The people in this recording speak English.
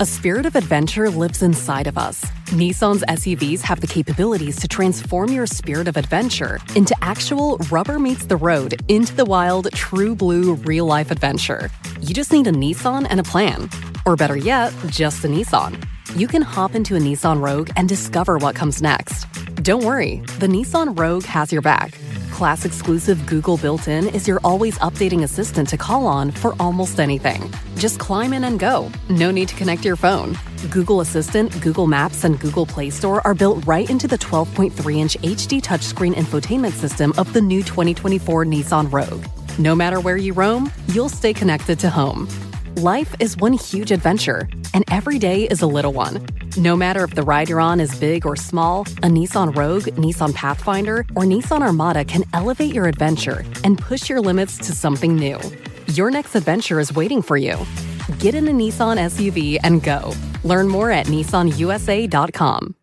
A spirit of adventure lives inside of us. Nissan's SUVs have the capabilities to transform your spirit of adventure into actual rubber-meets-the-road, into the wild, true blue, real-life adventure. You just need a Nissan and a plan. Or better yet, just a Nissan. You can hop into a Nissan Rogue and discover what comes next. Don't worry, the Nissan Rogue has your back. Class-exclusive Google built-in is your always-updating assistant to call on for almost anything. Just climb in and go. No need to connect your phone. Google Assistant, Google Maps, and Google Play Store are built right into the 12.3-inch HD touchscreen infotainment system of the new 2024 Nissan Rogue. No matter where you roam, you'll stay connected to home. Life is one huge adventure, and every day is a little one. No matter if the ride you're on is big or small, a Nissan Rogue, Nissan Pathfinder, or Nissan Armada can elevate your adventure and push your limits to something new. Your next adventure is waiting for you. Get in a Nissan SUV and go. Learn more at nissanusa.com.